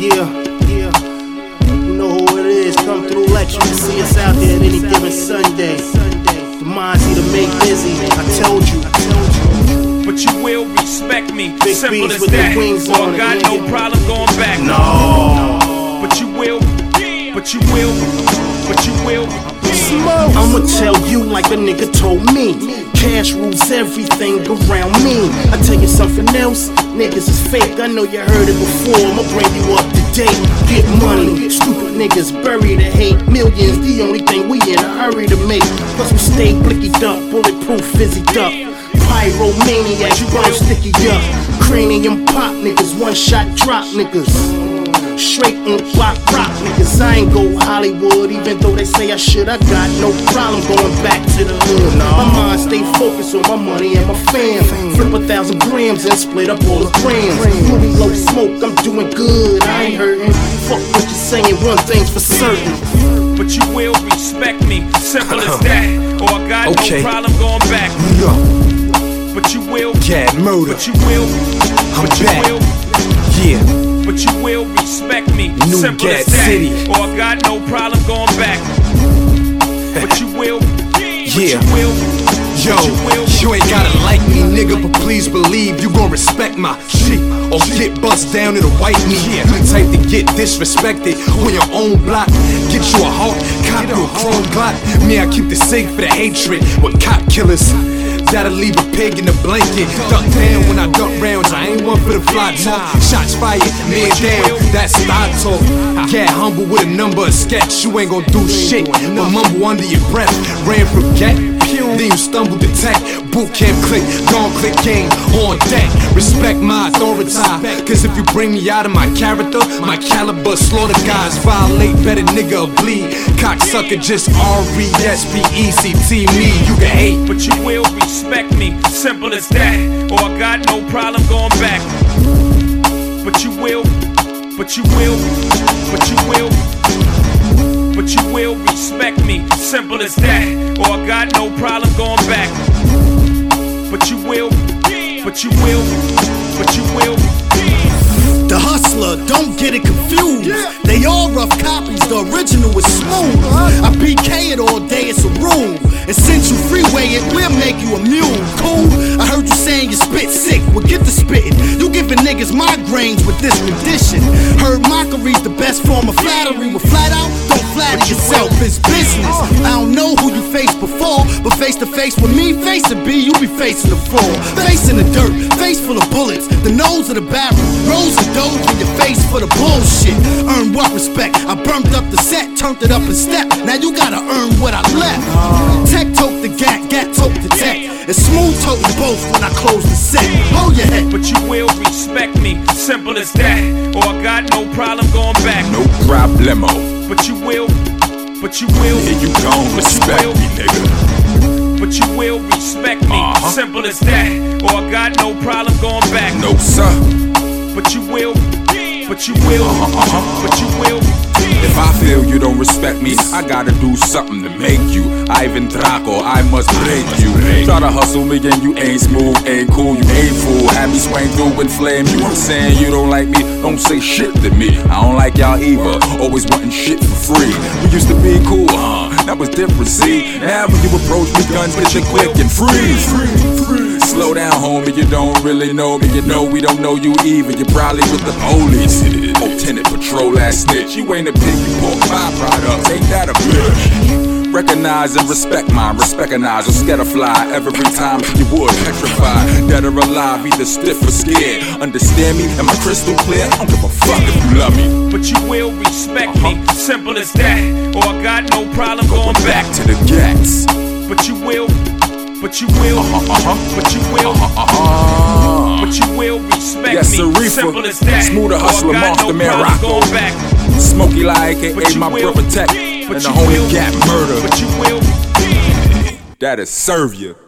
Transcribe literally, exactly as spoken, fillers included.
Yeah, yeah. You know who it is. Come through, let you see us out there at any given Sunday. The mind's either make busy. I told you. I told you. But you will respect me. Big Simple as with that. The wings Well, on I got it, no nigga. problem going back. No. But you will. But you will. But you will. I'ma tell you like a nigga told me. Cash rules everything around me. I tell you something else, niggas is fake. I know you heard it before, I'ma bring you up to date. Get money, stupid niggas bury the hate. Millions, the only thing we in a hurry to make. Plus we stay blickied up, bulletproof, fizzied up. Pyromaniacs, you gon' sticky up. Cranium pop niggas, one shot drop niggas. Straight on block rock niggas. I ain't go Hollywood, even though they say I should. I got no problem going back to the hood. My mind stay focused on my money and my fam. Flip a thousand grams and split up all the grams. Movie low smoke, I'm doing good. I ain't hurting. Fuck what you saying, one thing's for certain. But you will respect me. Simple as that. Or I got Okay. no problem going back. But you will. Yeah, murder. But you will. I'm But you back. will. Yeah. But you will respect me. New Simple Gat as that. City. Or I got no problem going back. But you will. But Yeah. you will. Yo, But you will. you ain't gotta like me, nigga, but please believe you gon' respect my shit or get bust down in a white meat. You the type to get disrespected on your own block. Get you a Hulk, cop you a chrome Glock. Me, I keep the sig for the hatred with cop killers. That'll leave a pig in the blanket. Duck down when I duck rounds, I ain't one for the fly talk. Shots fired, man down, that's thought talk. Yeah, humble with a number, a sketch. You ain't gon' do shit, but mumble under your breath. Ran from get, then you stumbled to tech. Boot camp click, gon' click game on deck. Respect my authority, cause if you bring me out of my character, my caliber slaughter guys. Violate, better nigga bleed. Cocksucker, just R E S P E C T me. You can hate, But you will respect me. Simple as that. Or I got no problem going back. But you will. But you will. But you will. But you will respect me. Simple as that. Or I got no problem going back. But you will. But you will. But you will. The hustler, don't get it confused. They all rough copies, the original is smooth. I B K it all day, it's a rule. And since you freeway it, we'll make you a mule. Cool? I heard you saying you spit sick, well get the spitting. You giving niggas migraines with this rendition. Heard mockery's the best form of flattery. With flat out, don't flatter yourself, it's business. I don't know who you faced before, but face to face with me, face to B, you be facing the floor. Facing the dirt, face full of bullets, the nose of the barrel, rows of dough in your face for the bullshit. Earn what respect? I burnt up the set, turned it up a step. Now you gotta earn what I left. Tech tote the gat, gat tote the tech. And smooth tote you both when I close the set. Hold your head. But you will respect me. Simple as that. Or I got no problem going back. No problemo. But you will. But you will. Yeah, you gon' respect me, nigga. But you will respect me. Uh-huh. Simple as that. Or I got no problem going back. No, sir. But you will. But you will. Uh-huh, uh-huh. But you will. If I feel you don't respect me, I gotta do something to make you Ivan Draco, I must break you. Try to hustle me and you ain't smooth, ain't cool, you ain't fool. Have me swing through and flame you. I'm saying you don't like me, don't say shit to me. I don't like y'all either, always wanting shit for free. We used to be cool, huh? That was different, see? Now when you approach me, guns get you quick and freeze. Slow down, homie, you don't really know me. You know we don't know you either, you're probably with the police. Lieutenant Patrol ass snitch, you ain't a pig, you pork byproduct, ain't that a bitch? Recognize and respect mine, recognize or scatter fly every time you would petrify. Dead or alive, either stiff or scared. Understand me? Am I crystal clear? I don't give a fuck if you love me. But you will respect me. Simple as that. Or I got no problem going back. To the gats. But you will. But you will. Uh-huh, uh-huh. But you will. Uh-huh, uh-huh. But you will respect Yes, me. Sarifa. Simple as that. Smoother hustler, Or I got monster, no man, problem Rocco. going back. Smokey like A But K A you my will. brother Tech. But And the you homie will. Gat Murder. But you will. That'll serve you.